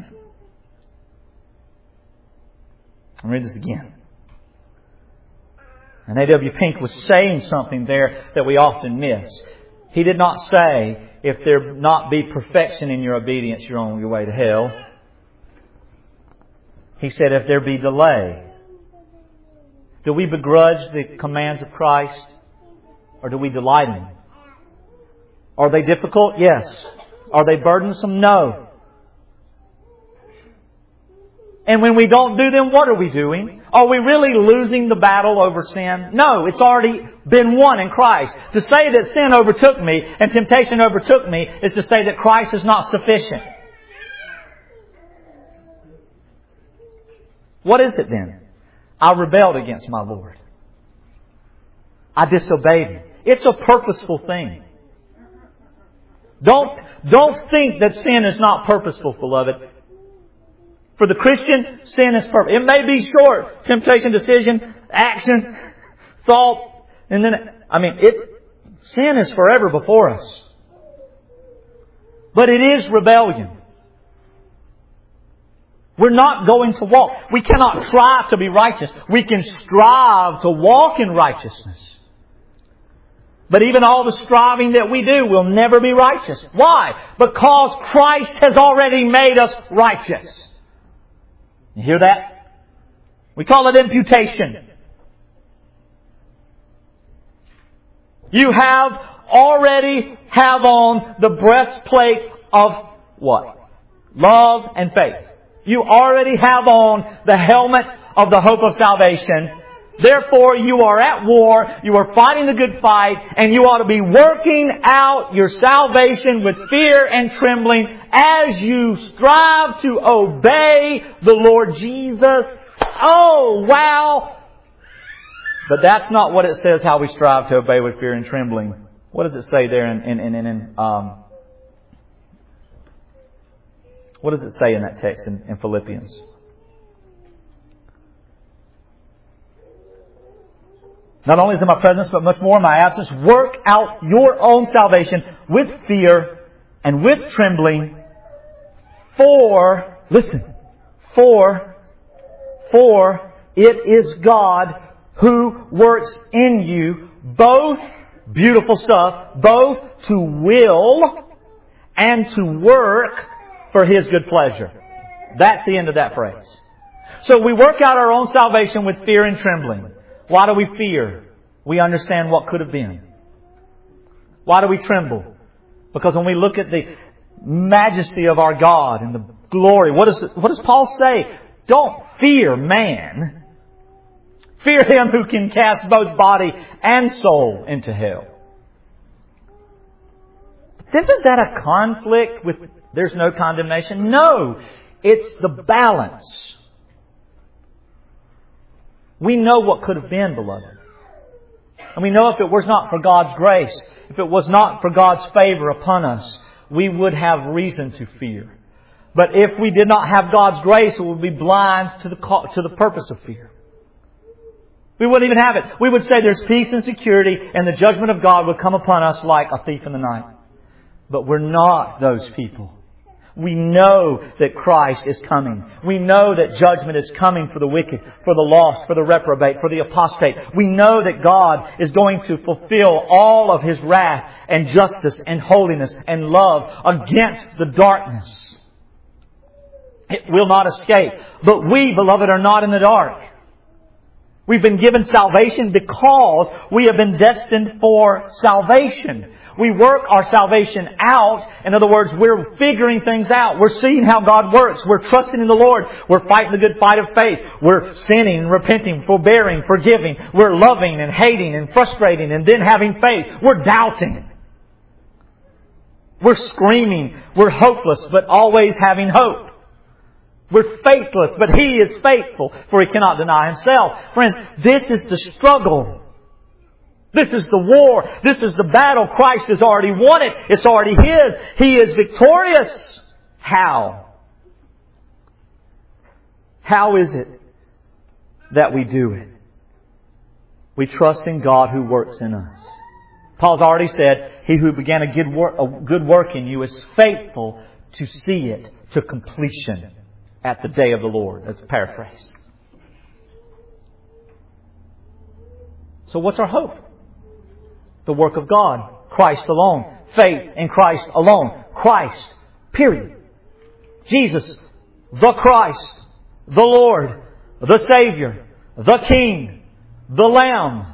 I'll read this again. And A W Pink was saying something there that we often miss. He did not say, if there not be perfection in your obedience, you're on your way to hell. He said, if there be delay. Do we begrudge the commands of Christ? Or do we delight in them? Are they difficult? Yes. Are they burdensome? No. And when we don't do them, what are we doing? Are we really losing the battle over sin? No, it's already been won in Christ. To say that sin overtook me and temptation overtook me is to say that Christ is not sufficient. What is it then? I rebelled against my Lord. I disobeyed Him. It's a purposeful thing. Don't, don't think that sin is not purposeful, beloved. For the Christian, sin is perfect. It may be short. Temptation, decision, action, thought, and then, I mean, it, sin is forever before us. But it is rebellion. We're not going to walk. We cannot try to be righteous. We can strive to walk in righteousness. But even all the striving that we do will never be righteous. Why? Because Christ has already made us righteous. You hear that? We call it imputation. You have already have on the breastplate of what? Love and faith. You already have on the helmet of the hope of salvation. Therefore, you are at war, you are fighting the good fight, and you ought to be working out your salvation with fear and trembling as you strive to obey the Lord Jesus. Oh, wow! But that's not what it says how we strive to obey with fear and trembling. What does it say there in, in, in, in, in um, what does it say in that text in, in Philippians? Not only is in my presence, but much more in my absence. Work out your own salvation with fear and with trembling. For, listen, for, for it is God who works in you both, beautiful stuff, both to will and to work for His good pleasure. That's the end of that phrase. So we work out our own salvation with fear and trembling. Why do we fear? We understand what could have been. Why do we tremble? Because when we look at the majesty of our God and the glory, what does, what does Paul say? Don't fear man. Fear Him who can cast both body and soul into hell. Isn't that a conflict with there's no condemnation? No. It's the balance. We know what could have been, beloved. And we know if it was not for God's grace, if it was not for God's favor upon us, we would have reason to fear. But if we did not have God's grace, we would be blind to the to the purpose of fear. We wouldn't even have it. We would say there's peace and security, and the judgment of God would come upon us like a thief in the night. But we're not those people. We know that Christ is coming. We know that judgment is coming for the wicked, for the lost, for the reprobate, for the apostate. We know that God is going to fulfill all of His wrath and justice and holiness and love against the darkness. It will not escape. But we, beloved, are not in the dark. We've been given salvation because we have been destined for salvation. We work our salvation out. In other words, we're figuring things out. We're seeing how God works. We're trusting in the Lord. We're fighting the good fight of faith. We're sinning and repenting, forbearing, forgiving. We're loving and hating and frustrating and then having faith. We're doubting. We're screaming. We're hopeless, but always having hope. We're faithless, but He is faithful, for He cannot deny Himself. Friends, this is the struggle. This is the war. This is the battle. Christ has already won it. It's already His. He is victorious. How? How is it that we do it? We trust in God who works in us. Paul's already said, He who began a good work, a good work in you is faithful to see it to completion at the day of the Lord. That's a paraphrase. So what's our hope? The work of God. Christ alone. Faith in Christ alone. Christ. Period. Jesus. The Christ. The Lord. The Savior. The King. The Lamb.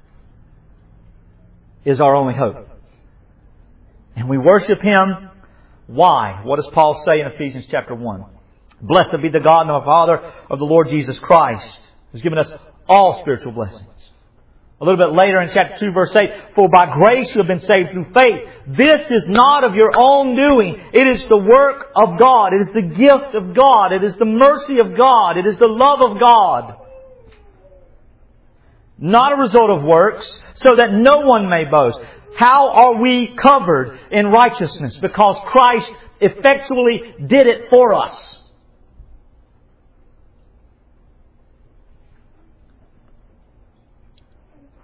Is our only hope. And we worship Him. Why? What does Paul say in Ephesians chapter one? Blessed be the God and the Father of the Lord Jesus Christ, who's given us all spiritual blessings. A little bit later in chapter two, verse eight, for by grace you have been saved through faith. This is not of your own doing. It is the work of God. It is the gift of God. It is the mercy of God. It is the love of God. Not a result of works, so that no one may boast. How are we covered in righteousness? Because Christ effectually did it for us.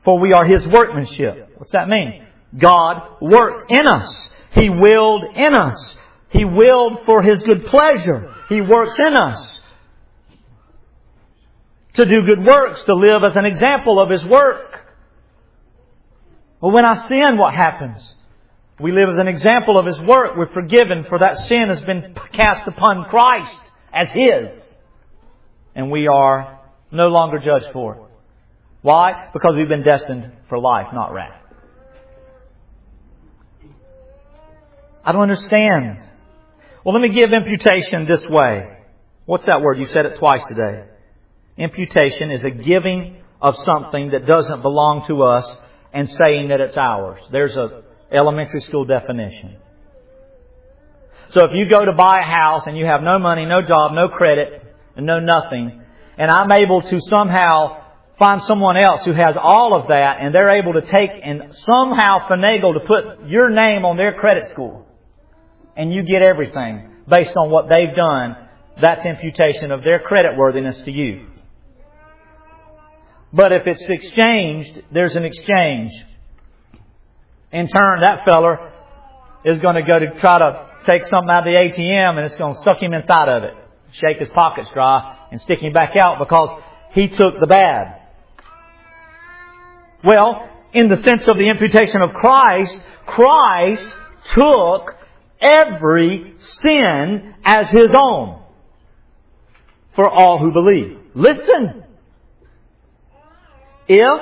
For we are His workmanship. What's that mean? God worked in us. He willed in us. He willed for His good pleasure. He works in us to do good works, to live as an example of His work. But when I sin, what happens? We live as an example of His work. We're forgiven, for that sin has been cast upon Christ as His. And we are no longer judged for it. Why? Because we've been destined for life, not wrath. I don't understand. Well, let me give imputation this way. What's that word? You said it twice today. Imputation is a giving of something that doesn't belong to us and saying that it's ours. There's a elementary school definition. So if you go to buy a house and you have no money, no job, no credit, and no nothing, and I'm able to somehow find someone else who has all of that, and they're able to take and somehow finagle to put your name on their credit score, and you get everything based on what they've done, that's imputation of their credit worthiness to you. But if it's exchanged, there's an exchange. In turn, that feller is going to go to try to take something out of the A T M, and it's going to suck him inside of it, shake his pockets dry, and stick him back out because he took the bad. Well, in the sense of the imputation of Christ, Christ took every sin as His own for all who believe. Listen. If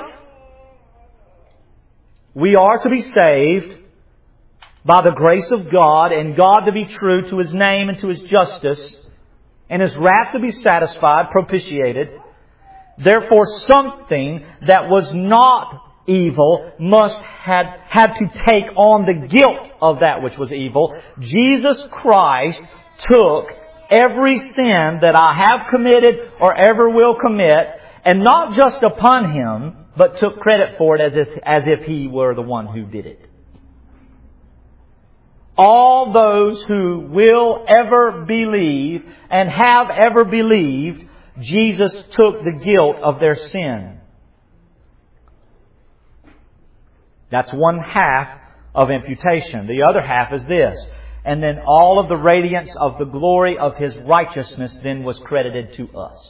we are to be saved by the grace of God and God to be true to His name and to His justice and His wrath to be satisfied, propitiated, therefore something that was not evil must have had to take on the guilt of that which was evil. Jesus Christ took every sin that I have committed or ever will commit, and not just upon Him, but took credit for it as if, as if He were the one who did it. All those who will ever believe and have ever believed, Jesus took the guilt of their sin. That's one half of imputation. The other half is this. And then all of the radiance of the glory of His righteousness then was credited to us.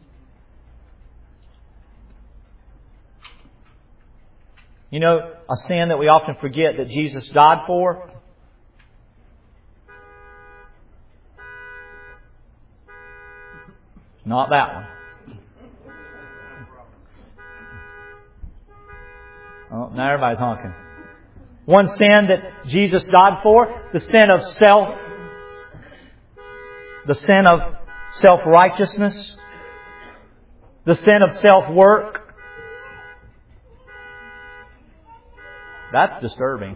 You know, a sin that we often forget that Jesus died for? Not that one. Oh, now everybody's honking. One sin that Jesus died for, the sin of self, the sin of self-righteousness, the sin of self-work. That's disturbing.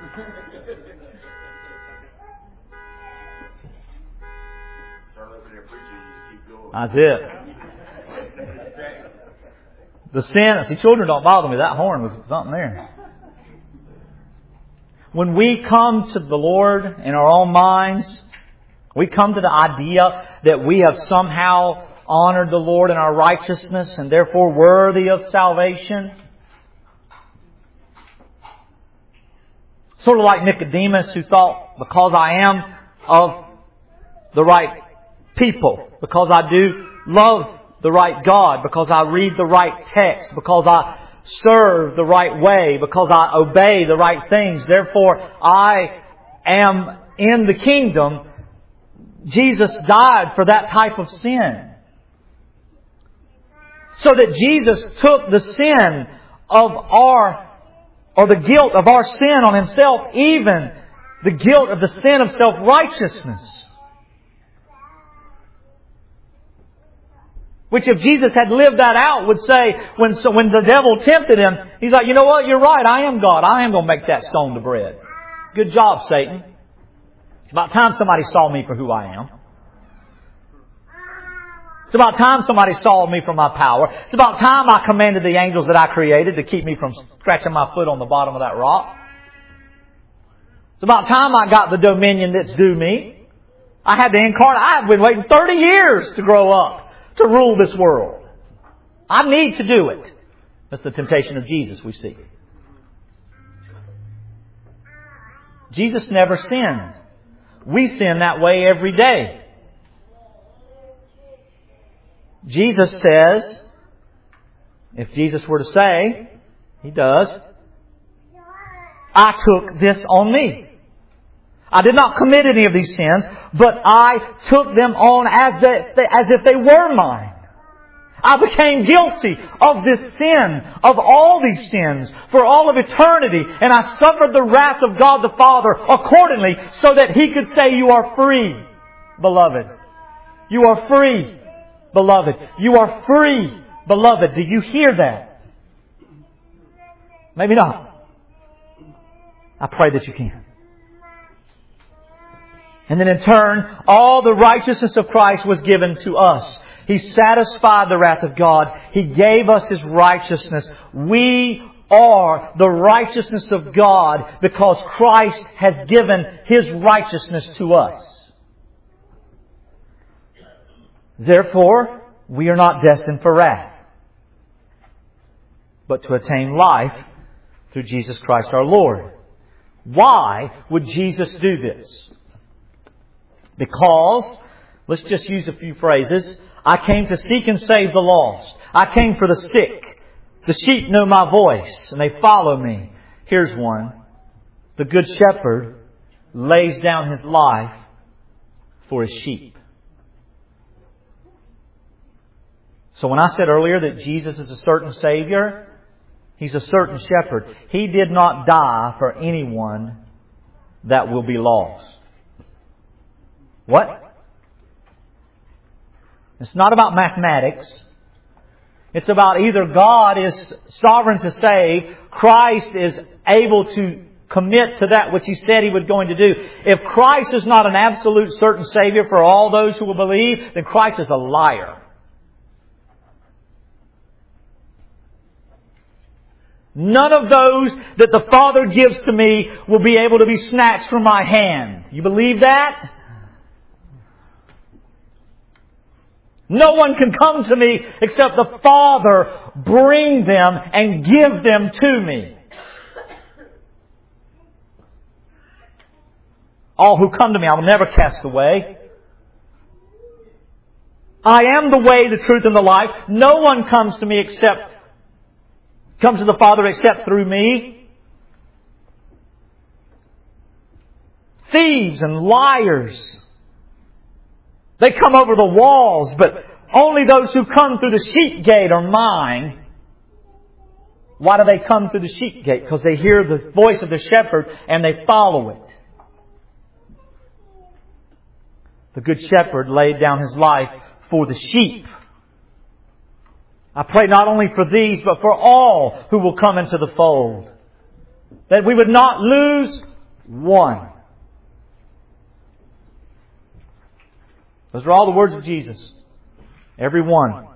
That's it. The sin, see, children don't bother me. That horn was something there. When we come to the Lord in our own minds, we come to the idea that we have somehow honored the Lord in our righteousness and therefore worthy of salvation. Sort of like Nicodemus, who thought, because I am of the right people, because I do love the right God, because I read the right text, because I serve the right way, because I obey the right things, therefore I am in the kingdom. Jesus died for that type of sin. So that Jesus took the sin of our or the guilt of our sin on Himself, even the guilt of the sin of self-righteousness. Which if Jesus had lived that out would say, when so when the devil tempted Him, He's like, you know what, you're right, I am God. I am going to make that stone to bread. Good job, Satan. It's about time somebody saw me for who I am. It's about time somebody saw me for my power. It's about time I commanded the angels that I created to keep me from scratching my foot on the bottom of that rock. It's about time I got the dominion that's due me. I had to incarnate. I've been waiting thirty years to grow up, to rule this world. I need to do it. That's the temptation of Jesus we see. Jesus never sinned. We sin that way every day. Jesus says, if Jesus were to say, He does, I took this on me. I did not commit any of these sins, but I took them on as, they, as if they were mine. I became guilty of this sin, of all these sins, for all of eternity, and I suffered the wrath of God the Father accordingly, so that He could say, you are free, beloved. You are free, beloved. You are free, beloved. Do you hear that? Maybe not. I pray that you can. And then in turn, all the righteousness of Christ was given to us. He satisfied the wrath of God. He gave us His righteousness. We are the righteousness of God because Christ has given His righteousness to us. Therefore, we are not destined for wrath, but to attain life through Jesus Christ our Lord. Why would Jesus do this? Because, let's just use a few phrases. I came to seek and save the lost. I came for the sick. The sheep know my voice and they follow me. Here's one. The Good Shepherd lays down His life for His sheep. So when I said earlier that Jesus is a certain Savior, He's a certain shepherd. He did not die for anyone that will be lost. What? It's not about mathematics. It's about either God is sovereign to save, Christ is able to commit to that which He said He was going to do. If Christ is not an absolute certain Savior for all those who will believe, then Christ is a liar. None of those that the Father gives to me will be able to be snatched from my hand. You believe that? No one can come to me except the Father bring them and give them to me. All who come to me I will never cast away. I am the way, the truth, and the life. No one comes to me except, comes to the Father except through me. Thieves and liars, they come over the walls, but only those who come through the sheep gate are mine. Why do they come through the sheep gate? Because they hear the voice of the shepherd and they follow it. The Good Shepherd laid down His life for the sheep. I pray not only for these, but for all who will come into the fold, that we would not lose one. Those are all the words of Jesus. Every one.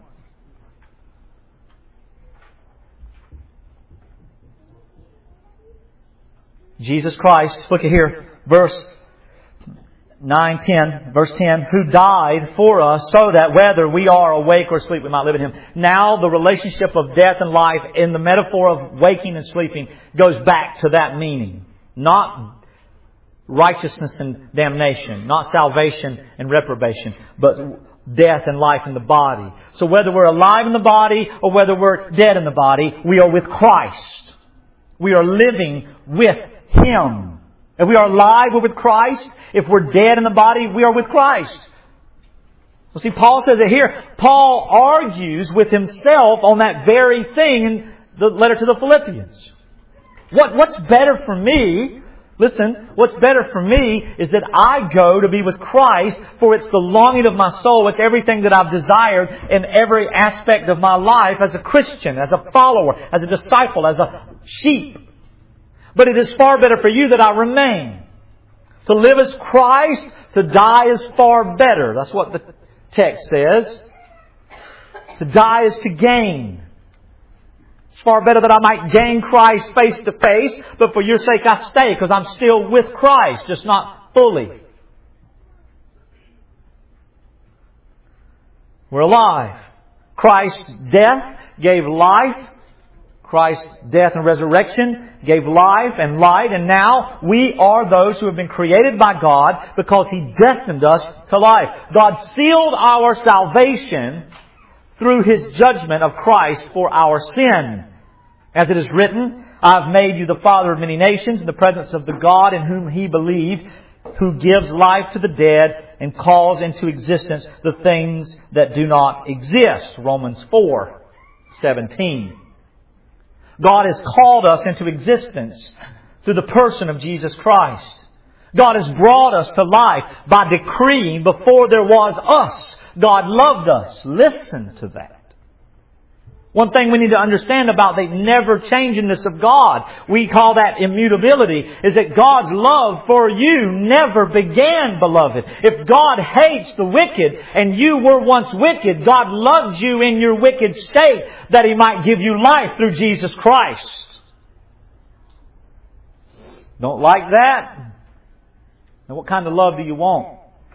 Jesus Christ, look at here, verse nine, ten, verse ten, who died for us so that whether we are awake or asleep, we might live in Him. Now the relationship of death and life in the metaphor of waking and sleeping goes back to that meaning. Not righteousness and damnation, not salvation and reprobation, but death and life in the body. So whether we're alive in the body or whether we're dead in the body, we are with Christ. We are living with Him. If we are alive, we're with Christ. If we're dead in the body, we are with Christ. Well, see, Paul says it here. Paul argues with himself on that very thing in the letter to the Philippians. What, what's better for me? Listen, what's better for me is that I go to be with Christ, for it's the longing of my soul. It's everything that I've desired in every aspect of my life as a Christian, as a follower, as a disciple, as a sheep. But it is far better for you that I remain. To live as Christ, to die is far better. That's what the text says. To die is to gain. It's far better that I might gain Christ face to face, but for your sake I stay, because I'm still with Christ, just not fully. We're alive. Christ's death gave life Christ's death and resurrection gave life and light, and now we are those who have been created by God because He destined us to life. God sealed our salvation through His judgment of Christ for our sin. As it is written, I have made you the father of many nations in the presence of the God in whom He believed, who gives life to the dead and calls into existence the things that do not exist. Romans four seventeen. God has called us into existence through the person of Jesus Christ. God has brought us to life by decreeing before there was us. God loved us. Listen to that. One thing we need to understand about the never-changingness of God, we call that immutability, is that God's love for you never began, beloved. If God hates the wicked and you were once wicked, God loved you in your wicked state that He might give you life through Jesus Christ. Don't like that? Now what kind of love do you want?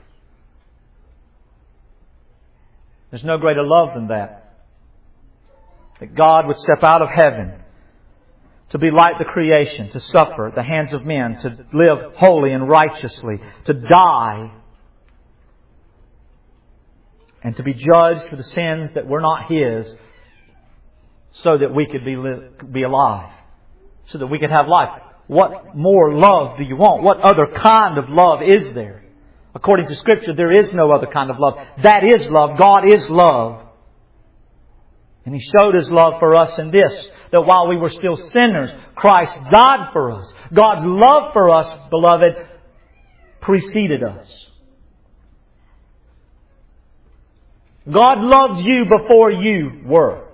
There's no greater love than that. That God would step out of heaven to be like the creation, to suffer at the hands of men, to live holy and righteously, to die, and to be judged for the sins that were not His, so that we could be li- be alive, so that we could have life. What more love do you want? What other kind of love is there? According to Scripture, there is no other kind of love. That is love. God is love. And He showed His love for us in this, that while we were still sinners, Christ died for us. God's love for us, beloved, preceded us. God loved you before you were.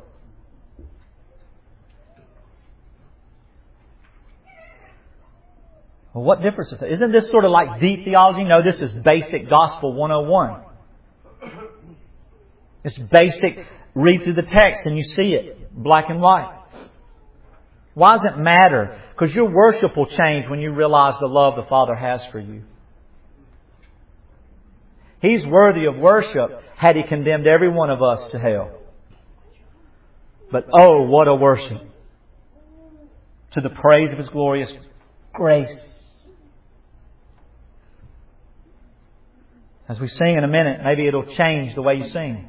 Well, what difference is that? Isn't this sort of like deep theology? No, this is basic Gospel one oh one. It's basic. Read through the text and you see it, black and white. Why does it matter? Because your worship will change when you realize the love the Father has for you. He's worthy of worship had He condemned every one of us to hell. But oh, what a worship to the praise of His glorious grace. As we sing in a minute, maybe it'll change the way you sing.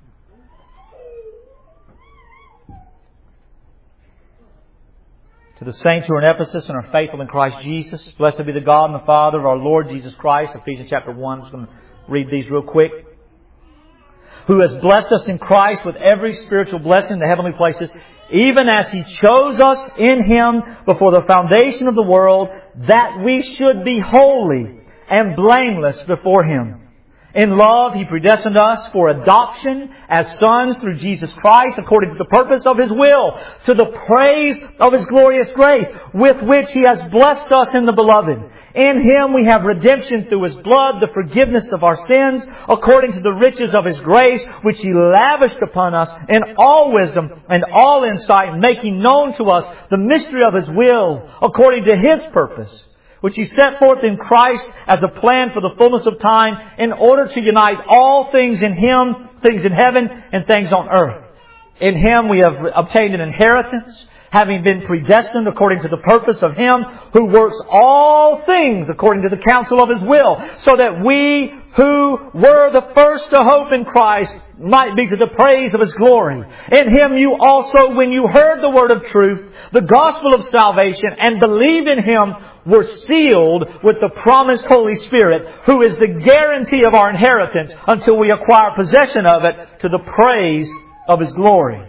To the saints who are in Ephesus and are faithful in Christ Jesus, blessed be the God and the Father of our Lord Jesus Christ. Ephesians chapter one. I'm just going to read these real quick. Who has blessed us in Christ with every spiritual blessing in the heavenly places, even as He chose us in Him before the foundation of the world, that we should be holy and blameless before Him. In love, He predestined us for adoption as sons through Jesus Christ, according to the purpose of His will, to the praise of His glorious grace, with which He has blessed us in the Beloved. In Him we have redemption through His blood, the forgiveness of our sins, according to the riches of His grace, which He lavished upon us in all wisdom and all insight, making known to us the mystery of His will, according to His purpose, which He set forth in Christ as a plan for the fullness of time, in order to unite all things in Him, things in heaven and things on earth. In Him we have obtained an inheritance, having been predestined according to the purpose of Him who works all things according to the counsel of His will, so that we who were the first to hope in Christ might be to the praise of His glory. In Him you also, when you heard the word of truth, the gospel of salvation, and believed in Him, were sealed with the promised Holy Spirit, who is the guarantee of our inheritance until we acquire possession of it, to the praise of His glory.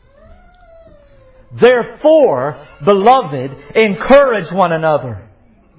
Therefore, beloved, encourage one another.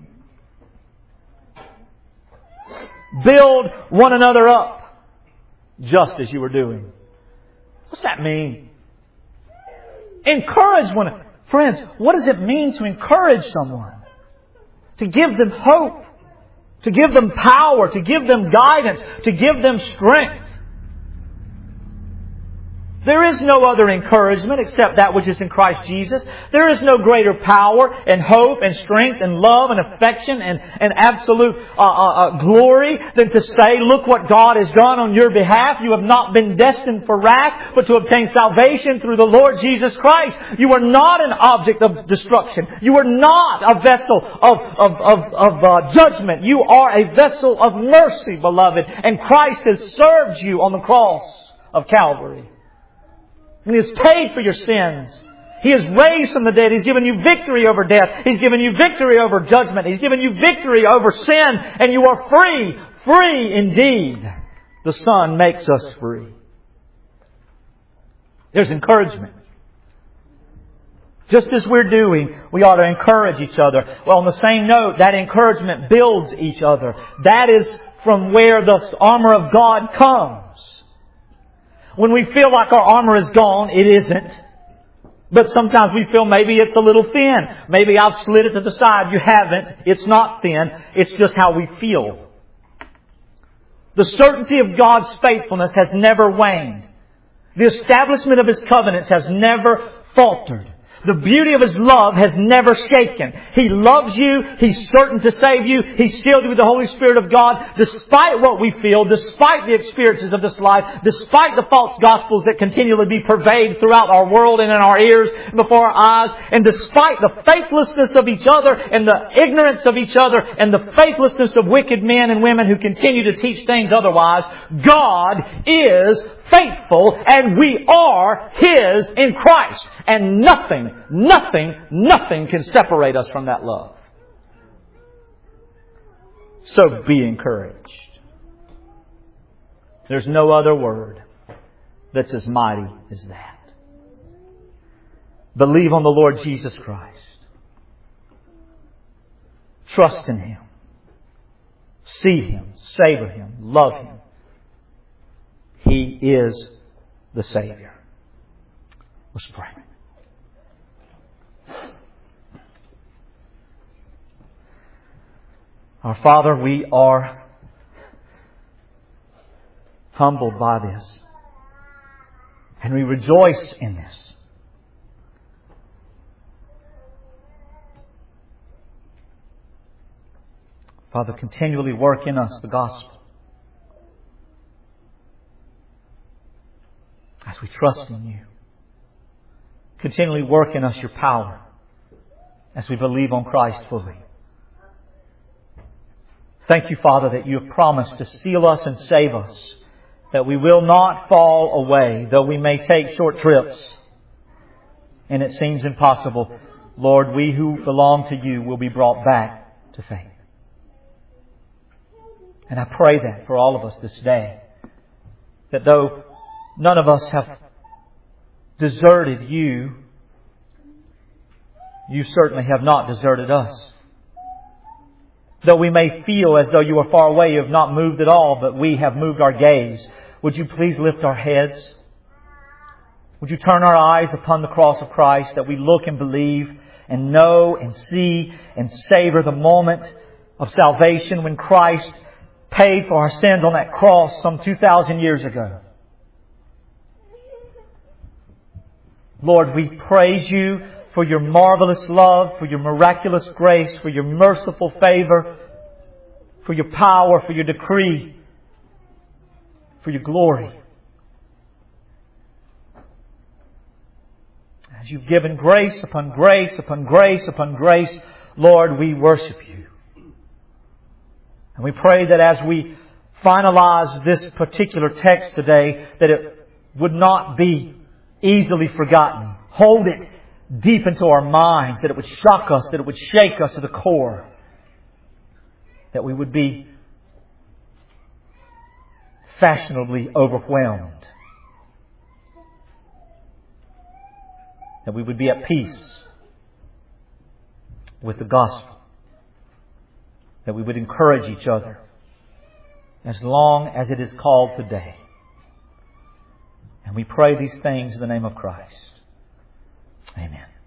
Build one another up, just as you were doing. What's that mean? Encourage one another. Friends, what does it mean to encourage someone? To give them hope, to give them power, to give them guidance, to give them strength. There is no other encouragement except that which is in Christ Jesus. There is no greater power and hope and strength and love and affection and, and absolute uh, uh, uh, glory than to say, look what God has done on your behalf. You have not been destined for wrath, but to obtain salvation through the Lord Jesus Christ. You are not an object of destruction. You are not a vessel of, of, of, of uh, judgment. You are a vessel of mercy, beloved. And Christ has served you on the cross of Calvary. And He has paid for your sins. He has raised from the dead. He's given you victory over death. He's given you victory over judgment. He's given you victory over sin. And you are free. Free indeed. The Son makes us free. There's encouragement. Just as we're doing, we ought to encourage each other. Well, on the same note, that encouragement builds each other. That is from where the armor of God comes. When we feel like our armor is gone, it isn't. But sometimes we feel maybe it's a little thin. Maybe I've slid it to the side. You haven't. It's not thin. It's just how we feel. The certainty of God's faithfulness has never waned. The establishment of His covenants has never faltered. The beauty of His love has never shaken. He loves you. He's certain to save you. He's sealed you with the Holy Spirit of God. Despite what we feel, despite the experiences of this life, despite the false gospels that continually be pervaded throughout our world and in our ears and before our eyes, and despite the faithlessness of each other and the ignorance of each other and the faithlessness of wicked men and women who continue to teach things otherwise, God is faithful, and we are His in Christ. And nothing, nothing, nothing can separate us from that love. So be encouraged. There's no other word that's as mighty as that. Believe on the Lord Jesus Christ. Trust in Him. See Him. Savor Him. Love Him. He is the Savior. Let's pray. Our Father, we are humbled by this. And we rejoice in this. Father, continually work in us the gospel. As we trust in You. Continually work in us Your power. As we believe on Christ fully. Thank You, Father, that You have promised to seal us and save us. That we will not fall away, though we may take short trips. And it seems impossible. Lord, we who belong to You will be brought back to faith. And I pray that for all of us this day. That though none of us have deserted You, You certainly have not deserted us. Though we may feel as though You are far away, You have not moved at all, but we have moved our gaze. Would You please lift our heads? Would You turn our eyes upon the cross of Christ, that we look and believe and know and see and savor the moment of salvation when Christ paid for our sins on that cross some two thousand years ago. Lord, we praise You for Your marvelous love, for Your miraculous grace, for Your merciful favor, for Your power, for Your decree, for Your glory. As You've given grace upon grace upon grace upon grace, Lord, we worship You. And we pray that as we finalize this particular text today, that it would not be easily forgotten. Hold it deep into our minds, that it would shock us, that it would shake us to the core. That we would be fashionably overwhelmed. That we would be at peace with the gospel. That we would encourage each other as long as it is called today. And we pray these things in the name of Christ. Amen.